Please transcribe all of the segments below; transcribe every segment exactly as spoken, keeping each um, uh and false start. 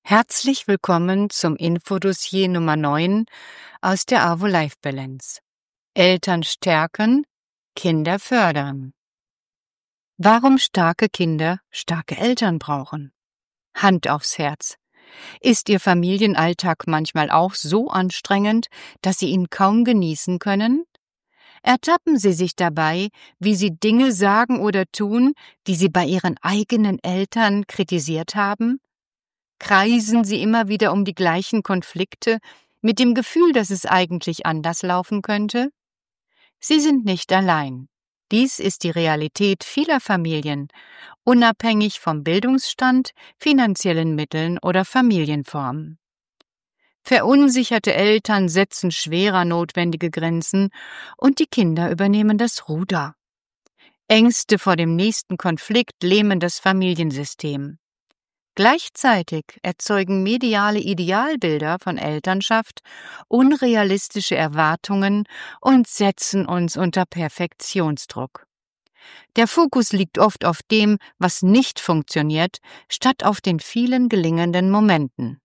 Herzlich willkommen zum Infodossier Nummer neun aus der AWO Life Balance. Eltern stärken, Kinder fördern. Warum starke Kinder starke Eltern brauchen? Hand aufs Herz. Ist Ihr Familienalltag manchmal auch so anstrengend, dass Sie ihn kaum genießen können? Ertappen Sie sich dabei, wie Sie Dinge sagen oder tun, die Sie bei Ihren eigenen Eltern kritisiert haben? Kreisen Sie immer wieder um die gleichen Konflikte, mit dem Gefühl, dass es eigentlich anders laufen könnte? Sie sind nicht allein. Dies ist die Realität vieler Familien, unabhängig vom Bildungsstand, finanziellen Mitteln oder Familienform. Verunsicherte Eltern setzen schwerer notwendige Grenzen und die Kinder übernehmen das Ruder. Ängste vor dem nächsten Konflikt lähmen das Familiensystem. Gleichzeitig erzeugen mediale Idealbilder von Elternschaft unrealistische Erwartungen und setzen uns unter Perfektionsdruck. Der Fokus liegt oft auf dem, was nicht funktioniert, statt auf den vielen gelingenden Momenten.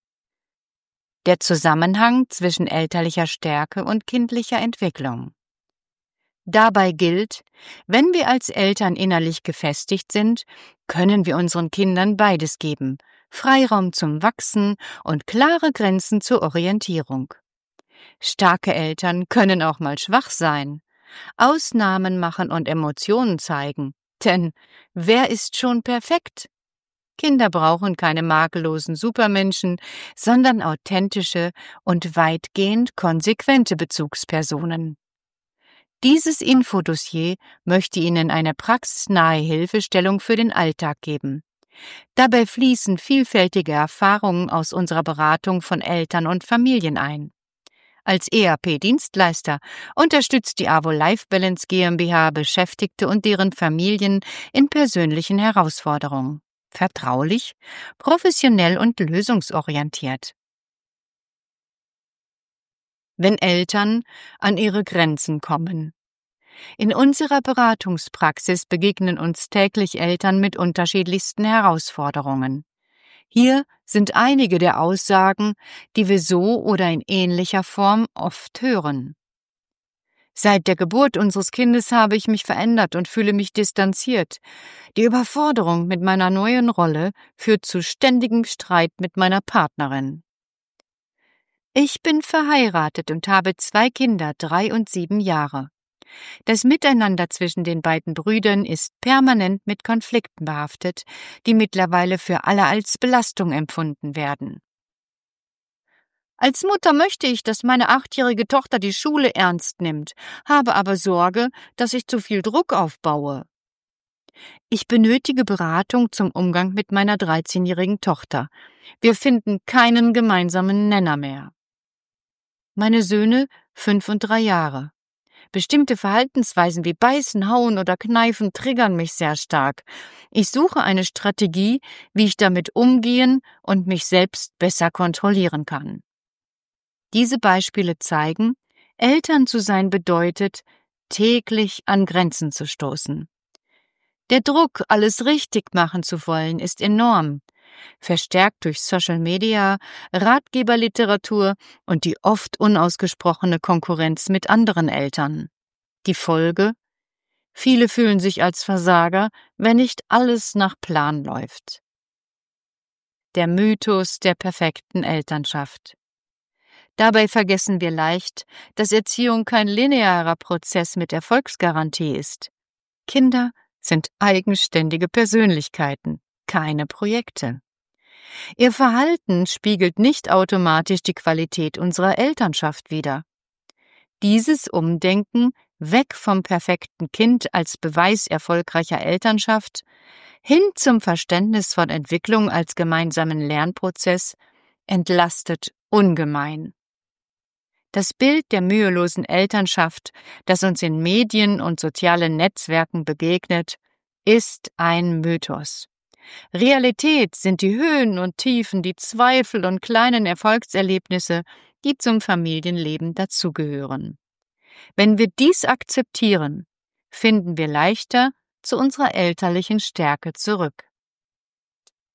Der Zusammenhang zwischen elterlicher Stärke und kindlicher Entwicklung. Dabei gilt, wenn wir als Eltern innerlich gefestigt sind, können wir unseren Kindern beides geben: Freiraum zum Wachsen und klare Grenzen zur Orientierung. Starke Eltern können auch mal schwach sein, Ausnahmen machen und Emotionen zeigen. Denn wer ist schon perfekt? Kinder brauchen keine makellosen Supermenschen, sondern authentische und weitgehend konsequente Bezugspersonen. Dieses Infodossier möchte Ihnen eine praxisnahe Hilfestellung für den Alltag geben. Dabei fließen vielfältige Erfahrungen aus unserer Beratung von Eltern und Familien ein. Als E R P-Dienstleister unterstützt die AWO Life Balance GmbH Beschäftigte und deren Familien in persönlichen Herausforderungen. Vertraulich, professionell und lösungsorientiert. Wenn Eltern an ihre Grenzen kommen. In unserer Beratungspraxis begegnen uns täglich Eltern mit unterschiedlichsten Herausforderungen. Hier sind einige der Aussagen, die wir so oder in ähnlicher Form oft hören. Seit der Geburt unseres Kindes habe ich mich verändert und fühle mich distanziert. Die Überforderung mit meiner neuen Rolle führt zu ständigem Streit mit meiner Partnerin. Ich bin verheiratet und habe zwei Kinder, drei und sieben Jahre. Das Miteinander zwischen den beiden Brüdern ist permanent mit Konflikten behaftet, die mittlerweile für alle als Belastung empfunden werden. Als Mutter möchte ich, dass meine achtjährige Tochter die Schule ernst nimmt, habe aber Sorge, dass ich zu viel Druck aufbaue. Ich benötige Beratung zum Umgang mit meiner dreizehnjährigen Tochter. Wir finden keinen gemeinsamen Nenner mehr. Meine Söhne, fünf und drei Jahre. Bestimmte Verhaltensweisen wie Beißen, Hauen oder Kneifen triggern mich sehr stark. Ich suche eine Strategie, wie ich damit umgehen und mich selbst besser kontrollieren kann. Diese Beispiele zeigen, Eltern zu sein bedeutet, täglich an Grenzen zu stoßen. Der Druck, alles richtig machen zu wollen, ist enorm. Verstärkt durch Social Media, Ratgeberliteratur und die oft unausgesprochene Konkurrenz mit anderen Eltern. Die Folge? Viele fühlen sich als Versager, wenn nicht alles nach Plan läuft. Der Mythos der perfekten Elternschaft. Dabei vergessen wir leicht, dass Erziehung kein linearer Prozess mit Erfolgsgarantie ist. Kinder sind eigenständige Persönlichkeiten, keine Projekte. Ihr Verhalten spiegelt nicht automatisch die Qualität unserer Elternschaft wider. Dieses Umdenken weg vom perfekten Kind als Beweis erfolgreicher Elternschaft hin zum Verständnis von Entwicklung als gemeinsamen Lernprozess entlastet ungemein. Das Bild der mühelosen Elternschaft, das uns in Medien und sozialen Netzwerken begegnet, ist ein Mythos. Realität sind die Höhen und Tiefen, die Zweifel und kleinen Erfolgserlebnisse, die zum Familienleben dazugehören. Wenn wir dies akzeptieren, finden wir leichter zu unserer elterlichen Stärke zurück.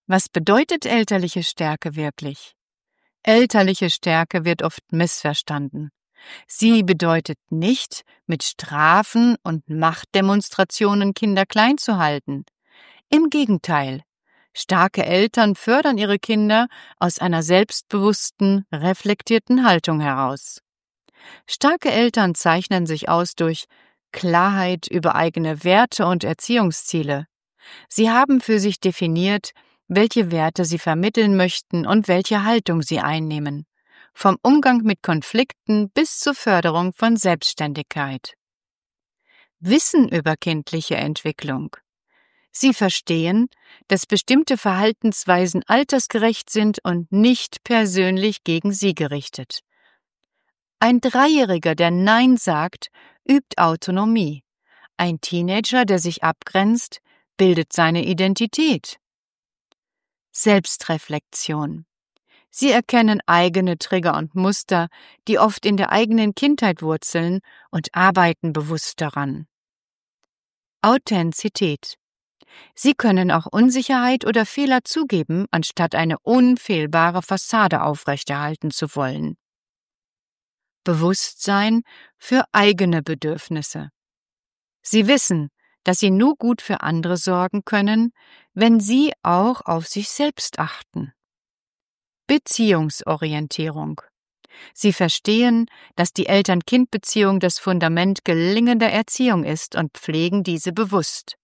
Was bedeutet elterliche Stärke wirklich? Elterliche Stärke wird oft missverstanden. Sie bedeutet nicht, mit Strafen und Machtdemonstrationen Kinder klein zu halten. Im Gegenteil, starke Eltern fördern ihre Kinder aus einer selbstbewussten, reflektierten Haltung heraus. Starke Eltern zeichnen sich aus durch Klarheit über eigene Werte und Erziehungsziele. Sie haben für sich definiert, welche Werte sie vermitteln möchten und welche Haltung sie einnehmen, vom Umgang mit Konflikten bis zur Förderung von Selbstständigkeit. Wissen über kindliche Entwicklung. Sie verstehen, dass bestimmte Verhaltensweisen altersgerecht sind und nicht persönlich gegen sie gerichtet. Ein Dreijähriger, der Nein sagt, übt Autonomie. Ein Teenager, der sich abgrenzt, bildet seine Identität. Selbstreflexion. Sie erkennen eigene Trigger und Muster, die oft in der eigenen Kindheit wurzeln, und arbeiten bewusst daran. Authentizität. Sie können auch Unsicherheit oder Fehler zugeben, anstatt eine unfehlbare Fassade aufrechterhalten zu wollen. Bewusstsein für eigene Bedürfnisse. Sie wissen, dass sie nur gut für andere sorgen können, wenn sie auch auf sich selbst achten. Beziehungsorientierung. Sie verstehen, dass die Eltern-Kind-Beziehung das Fundament gelingender Erziehung ist und pflegen diese bewusst.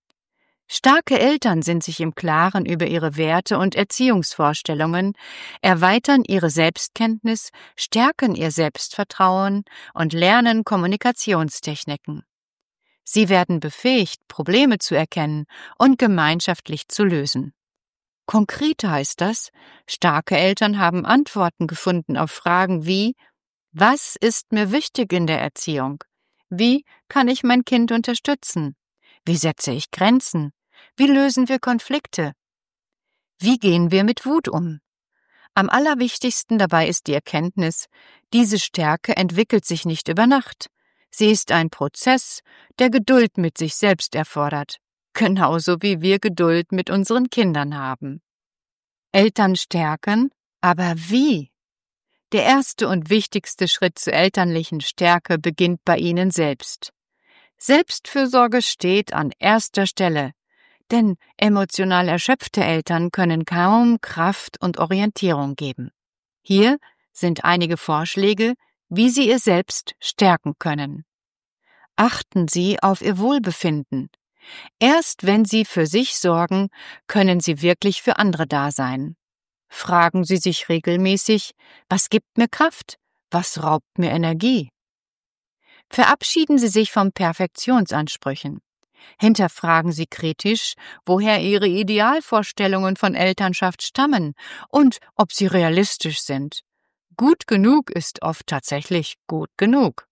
Starke Eltern sind sich im Klaren über ihre Werte und Erziehungsvorstellungen, erweitern ihre Selbstkenntnis, stärken ihr Selbstvertrauen und lernen Kommunikationstechniken. Sie werden befähigt, Probleme zu erkennen und gemeinschaftlich zu lösen. Konkret heißt das, starke Eltern haben Antworten gefunden auf Fragen wie: Was ist mir wichtig in der Erziehung? Wie kann ich mein Kind unterstützen? Wie setze ich Grenzen? Wie lösen wir Konflikte? Wie gehen wir mit Wut um? Am allerwichtigsten dabei ist die Erkenntnis, diese Stärke entwickelt sich nicht über Nacht. Sie ist ein Prozess, der Geduld mit sich selbst erfordert, genauso wie wir Geduld mit unseren Kindern haben. Eltern stärken, aber wie? Der erste und wichtigste Schritt zur elterlichen Stärke beginnt bei Ihnen selbst. Selbstfürsorge steht an erster Stelle, denn emotional erschöpfte Eltern können kaum Kraft und Orientierung geben. Hier sind einige Vorschläge, wie Sie ihr selbst stärken können. Achten Sie auf Ihr Wohlbefinden. Erst wenn Sie für sich sorgen, können Sie wirklich für andere da sein. Fragen Sie sich regelmäßig: Was gibt mir Kraft? Was raubt mir Energie? Verabschieden Sie sich von Perfektionsansprüchen. Hinterfragen Sie kritisch, woher Ihre Idealvorstellungen von Elternschaft stammen und ob sie realistisch sind. Gut genug ist oft tatsächlich gut genug.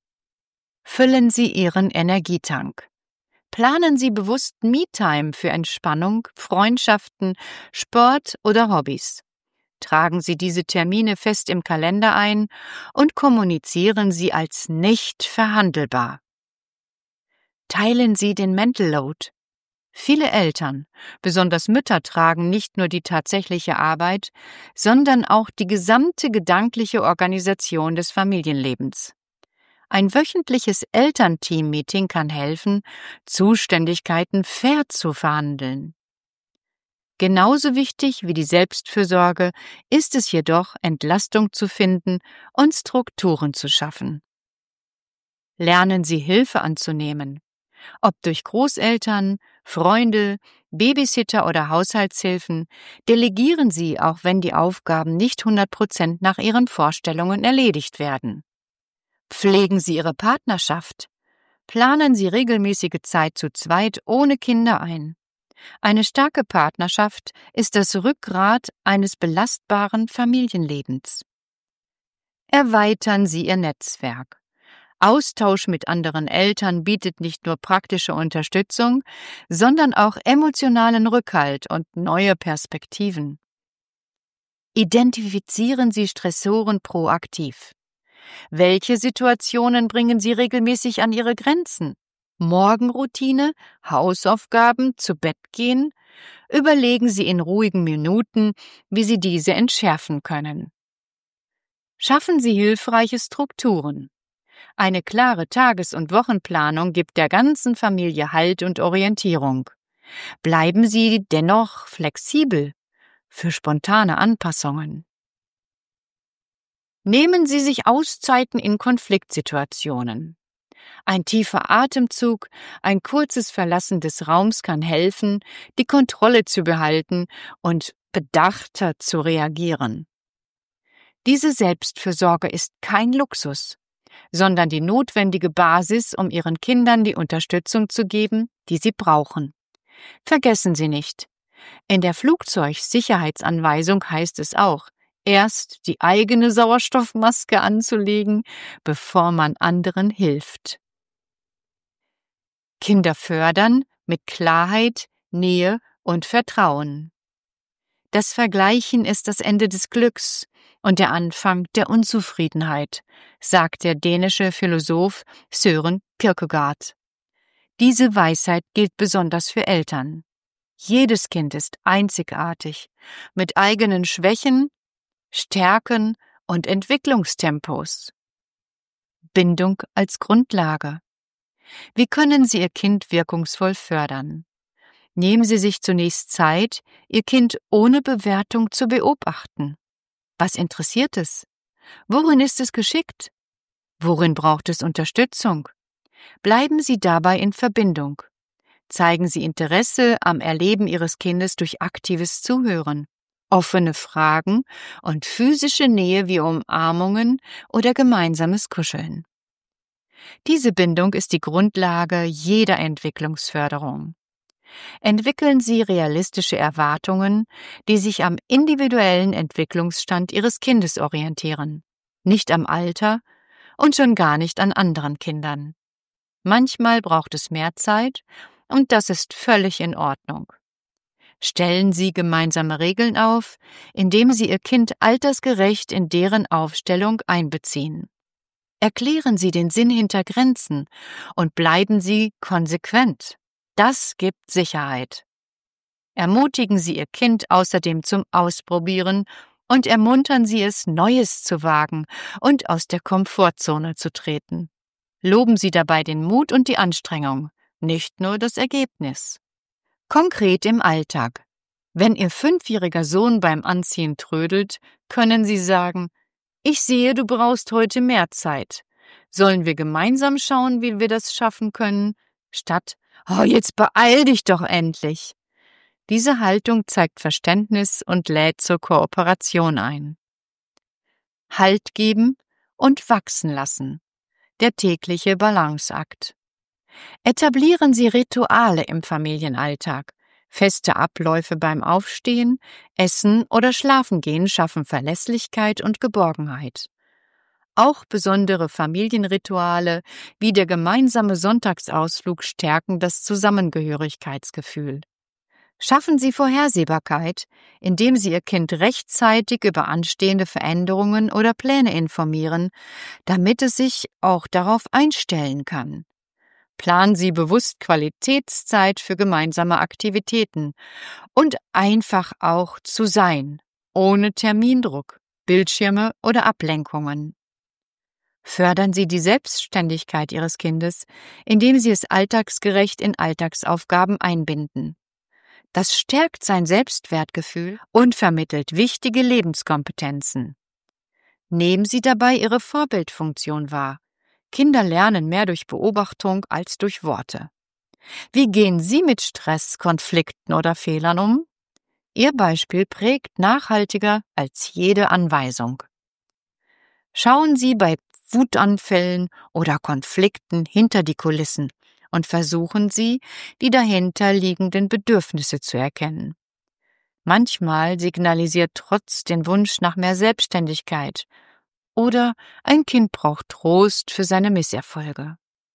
Füllen Sie Ihren Energietank. Planen Sie bewusst Me-Time für Entspannung, Freundschaften, Sport oder Hobbys. Tragen Sie diese Termine fest im Kalender ein und kommunizieren sie als nicht verhandelbar. Teilen Sie den Mental Load. Viele Eltern, besonders Mütter, tragen nicht nur die tatsächliche Arbeit, sondern auch die gesamte gedankliche Organisation des Familienlebens. Ein wöchentliches Elternteam-Meeting kann helfen, Zuständigkeiten fair zu verhandeln. Genauso wichtig wie die Selbstfürsorge ist es jedoch, Entlastung zu finden und Strukturen zu schaffen. Lernen Sie Hilfe anzunehmen. Ob durch Großeltern, Freunde, Babysitter oder Haushaltshilfen, delegieren Sie, auch wenn die Aufgaben nicht hundert Prozent nach Ihren Vorstellungen erledigt werden. Pflegen Sie Ihre Partnerschaft. Planen Sie regelmäßige Zeit zu zweit ohne Kinder ein. Eine starke Partnerschaft ist das Rückgrat eines belastbaren Familienlebens. Erweitern Sie Ihr Netzwerk. Austausch mit anderen Eltern bietet nicht nur praktische Unterstützung, sondern auch emotionalen Rückhalt und neue Perspektiven. Identifizieren Sie Stressoren proaktiv. Welche Situationen bringen Sie regelmäßig an Ihre Grenzen? Morgenroutine, Hausaufgaben, zu Bett gehen, Überlegen Sie in ruhigen Minuten, wie Sie diese entschärfen können. Schaffen Sie hilfreiche Strukturen. Eine klare Tages- und Wochenplanung gibt der ganzen Familie Halt und Orientierung. Bleiben Sie dennoch flexibel für spontane Anpassungen. Nehmen Sie sich Auszeiten in Konfliktsituationen. Ein tiefer Atemzug, ein kurzes Verlassen des Raums kann helfen, die Kontrolle zu behalten und bedachter zu reagieren. Diese Selbstfürsorge ist kein Luxus, sondern die notwendige Basis, um Ihren Kindern die Unterstützung zu geben, die sie brauchen. Vergessen Sie nicht, in der Flugzeugsicherheitsanweisung heißt es auch, erst die eigene Sauerstoffmaske anzulegen, bevor man anderen hilft. Kinder fördern mit Klarheit, Nähe und Vertrauen. Das Vergleichen ist das Ende des Glücks und der Anfang der Unzufriedenheit, sagt der dänische Philosoph Søren Kierkegaard. Diese Weisheit gilt besonders für Eltern. Jedes Kind ist einzigartig, mit eigenen Schwächen, Stärken und Entwicklungstempos. Bindung als Grundlage. Wie können Sie Ihr Kind wirkungsvoll fördern? Nehmen Sie sich zunächst Zeit, Ihr Kind ohne Bewertung zu beobachten. Was interessiert es? Worin ist es geschickt? Worin braucht es Unterstützung? Bleiben Sie dabei in Verbindung. Zeigen Sie Interesse am Erleben Ihres Kindes durch aktives Zuhören, offene Fragen und physische Nähe wie Umarmungen oder gemeinsames Kuscheln. Diese Bindung ist die Grundlage jeder Entwicklungsförderung. Entwickeln Sie realistische Erwartungen, die sich am individuellen Entwicklungsstand Ihres Kindes orientieren, nicht am Alter und schon gar nicht an anderen Kindern. Manchmal braucht es mehr Zeit, und das ist völlig in Ordnung. Stellen Sie gemeinsame Regeln auf, indem Sie Ihr Kind altersgerecht in deren Aufstellung einbeziehen. Erklären Sie den Sinn hinter Grenzen und bleiben Sie konsequent. Das gibt Sicherheit. Ermutigen Sie Ihr Kind außerdem zum Ausprobieren und ermuntern Sie es, Neues zu wagen und aus der Komfortzone zu treten. Loben Sie dabei den Mut und die Anstrengung, nicht nur das Ergebnis. Konkret im Alltag. Wenn Ihr fünfjähriger Sohn beim Anziehen trödelt, können Sie sagen: Ich sehe, du brauchst heute mehr Zeit. Sollen wir gemeinsam schauen, wie wir das schaffen können? Statt: Oh, jetzt beeil dich doch endlich. Diese Haltung zeigt Verständnis und lädt zur Kooperation ein. Halt geben und wachsen lassen. Der tägliche Balanceakt. Etablieren Sie Rituale im Familienalltag. Feste Abläufe beim Aufstehen, Essen oder Schlafengehen schaffen Verlässlichkeit und Geborgenheit. Auch besondere Familienrituale wie der gemeinsame Sonntagsausflug stärken das Zusammengehörigkeitsgefühl. Schaffen Sie Vorhersehbarkeit, indem Sie Ihr Kind rechtzeitig über anstehende Veränderungen oder Pläne informieren, damit es sich auch darauf einstellen kann. Planen Sie bewusst Qualitätszeit für gemeinsame Aktivitäten und einfach auch zu sein, ohne Termindruck, Bildschirme oder Ablenkungen. Fördern Sie die Selbstständigkeit Ihres Kindes, indem Sie es alltagsgerecht in Alltagsaufgaben einbinden. Das stärkt sein Selbstwertgefühl und vermittelt wichtige Lebenskompetenzen. Nehmen Sie dabei Ihre Vorbildfunktion wahr. Kinder lernen mehr durch Beobachtung als durch Worte. Wie gehen Sie mit Stress, Konflikten oder Fehlern um? Ihr Beispiel prägt nachhaltiger als jede Anweisung. Schauen Sie bei Wutanfällen oder Konflikten hinter die Kulissen und versuchen Sie, die dahinter liegenden Bedürfnisse zu erkennen. Manchmal signalisiert Trotz den Wunsch nach mehr Selbstständigkeit oder ein Kind braucht Trost für seine Misserfolge.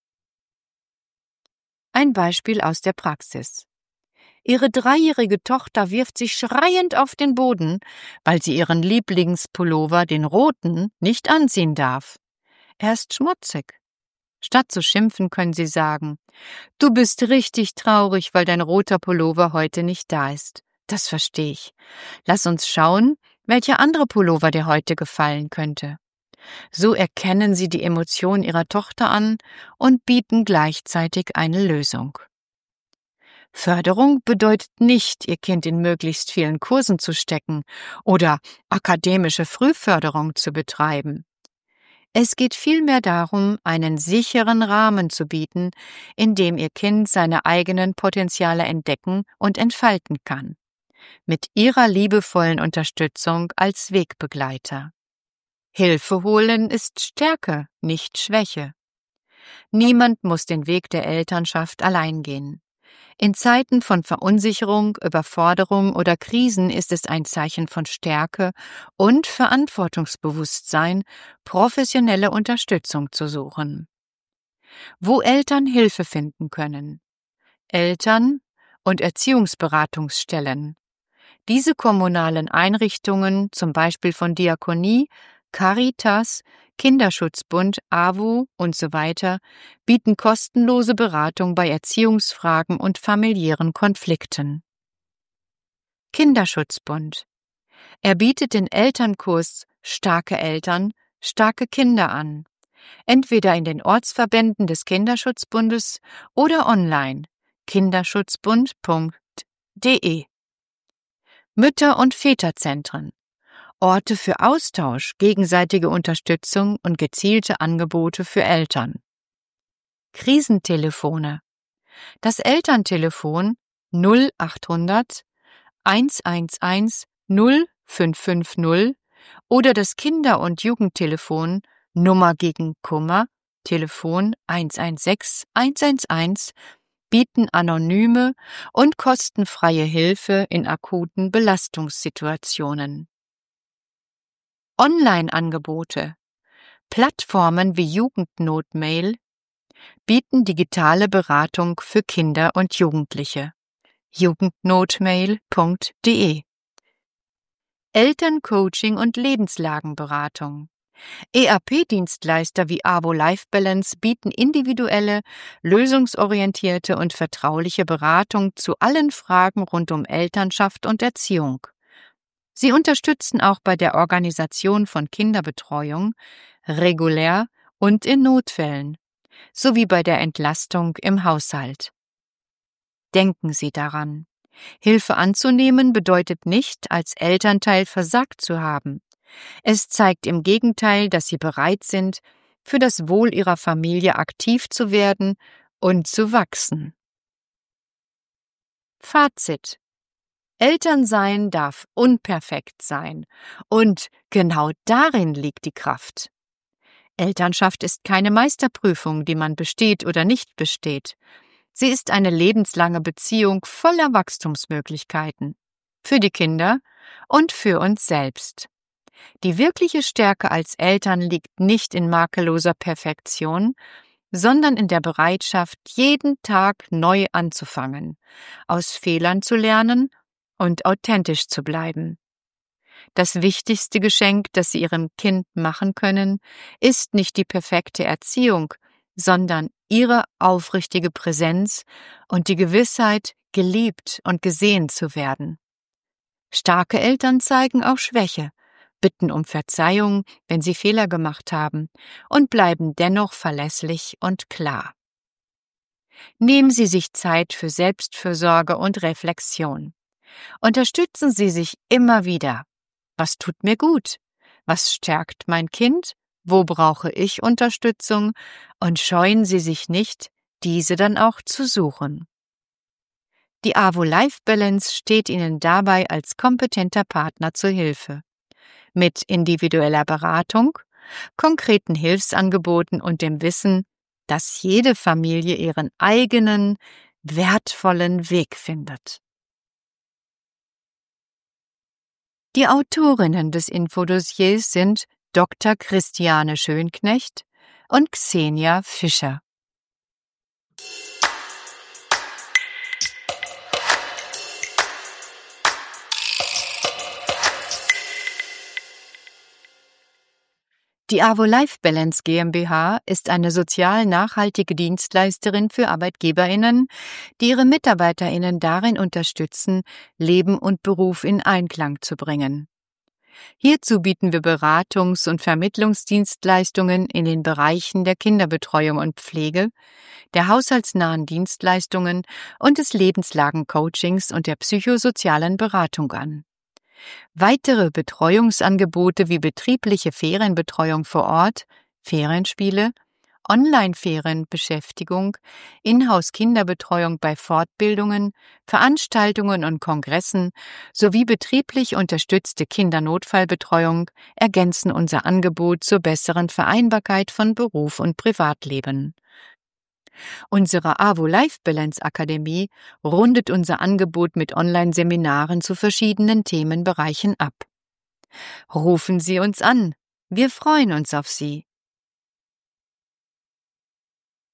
Ein Beispiel aus der Praxis. Ihre dreijährige Tochter wirft sich schreiend auf den Boden, weil sie ihren Lieblingspullover, den roten, nicht anziehen darf. Er ist schmutzig. Statt zu schimpfen, können Sie sagen: »Du bist richtig traurig, weil dein roter Pullover heute nicht da ist. Das verstehe ich. Lass uns schauen, welcher andere Pullover dir heute gefallen könnte.« So erkennen Sie die Emotion Ihrer Tochter an und bieten gleichzeitig eine Lösung. Förderung bedeutet nicht, Ihr Kind in möglichst vielen Kursen zu stecken oder akademische Frühförderung zu betreiben. Es geht vielmehr darum, einen sicheren Rahmen zu bieten, in dem Ihr Kind seine eigenen Potenziale entdecken und entfalten kann, mit Ihrer liebevollen Unterstützung als Wegbegleiter. Hilfe holen ist Stärke, nicht Schwäche. Niemand muss den Weg der Elternschaft allein gehen. In Zeiten von Verunsicherung, Überforderung oder Krisen ist es ein Zeichen von Stärke und Verantwortungsbewusstsein, professionelle Unterstützung zu suchen. Wo Eltern Hilfe finden können: Eltern- und Erziehungsberatungsstellen. Diese kommunalen Einrichtungen, zum Beispiel von Diakonie, Caritas, Kinderschutzbund, A W O und so weiter, bieten kostenlose Beratung bei Erziehungsfragen und familiären Konflikten. Kinderschutzbund. Er bietet den Elternkurs Starke Eltern, starke Kinder an, entweder in den Ortsverbänden des Kinderschutzbundes oder online kinderschutzbund punkt de. Mütter- und Väterzentren. Orte für Austausch, gegenseitige Unterstützung und gezielte Angebote für Eltern. Krisentelefone. Das Elterntelefon null achthundert hunderteins null fünf fünf null oder das Kinder- und Jugendtelefon Nummer gegen Kummer, Telefon eins eins sechs eins eins eins, bieten anonyme und kostenfreie Hilfe in akuten Belastungssituationen. Online-Angebote. Plattformen wie Jugendnotmail bieten digitale Beratung für Kinder und Jugendliche. jugendnotmail punkt de. Elterncoaching und Lebenslagenberatung. E A P-Dienstleister wie A W O Life Balance bieten individuelle, lösungsorientierte und vertrauliche Beratung zu allen Fragen rund um Elternschaft und Erziehung. Sie unterstützen auch bei der Organisation von Kinderbetreuung, regulär und in Notfällen, sowie bei der Entlastung im Haushalt. Denken Sie daran: Hilfe anzunehmen bedeutet nicht, als Elternteil versagt zu haben. Es zeigt im Gegenteil, dass Sie bereit sind, für das Wohl Ihrer Familie aktiv zu werden und zu wachsen. Fazit: Elternsein darf unperfekt sein, und genau darin liegt die Kraft. Elternschaft ist keine Meisterprüfung, die man besteht oder nicht besteht. Sie ist eine lebenslange Beziehung voller Wachstumsmöglichkeiten. Für die Kinder und für uns selbst. Die wirkliche Stärke als Eltern liegt nicht in makelloser Perfektion, sondern in der Bereitschaft, jeden Tag neu anzufangen, aus Fehlern zu lernen und authentisch zu bleiben. Das wichtigste Geschenk, das Sie Ihrem Kind machen können, ist nicht die perfekte Erziehung, sondern Ihre aufrichtige Präsenz und die Gewissheit, geliebt und gesehen zu werden. Starke Eltern zeigen auch Schwäche, bitten um Verzeihung, wenn sie Fehler gemacht haben, und bleiben dennoch verlässlich und klar. Nehmen Sie sich Zeit für Selbstfürsorge und Reflexion. Unterstützen Sie sich immer wieder. Was tut mir gut? Was stärkt mein Kind? Wo brauche ich Unterstützung? Und scheuen Sie sich nicht, diese dann auch zu suchen. Die A W O Life Balance steht Ihnen dabei als kompetenter Partner zur Hilfe. Mit individueller Beratung, konkreten Hilfsangeboten und dem Wissen, dass jede Familie ihren eigenen, wertvollen Weg findet. Die Autorinnen des Infodossiers sind Doktor Christiane Schönknecht und Xenia Fischer. Die AWO Life Balance GmbH ist eine sozial nachhaltige Dienstleisterin für ArbeitgeberInnen, die ihre MitarbeiterInnen darin unterstützen, Leben und Beruf in Einklang zu bringen. Hierzu bieten wir Beratungs- und Vermittlungsdienstleistungen in den Bereichen der Kinderbetreuung und Pflege, der haushaltsnahen Dienstleistungen und des Lebenslagencoachings und der psychosozialen Beratung an. Weitere Betreuungsangebote wie betriebliche Ferienbetreuung vor Ort, Ferienspiele, Online-Ferienbeschäftigung, Inhouse-Kinderbetreuung bei Fortbildungen, Veranstaltungen und Kongressen sowie betrieblich unterstützte Kindernotfallbetreuung ergänzen unser Angebot zur besseren Vereinbarkeit von Beruf und Privatleben. Unsere AWO Life Balance Akademie rundet unser Angebot mit Online-Seminaren zu verschiedenen Themenbereichen ab. Rufen Sie uns an. Wir freuen uns auf Sie.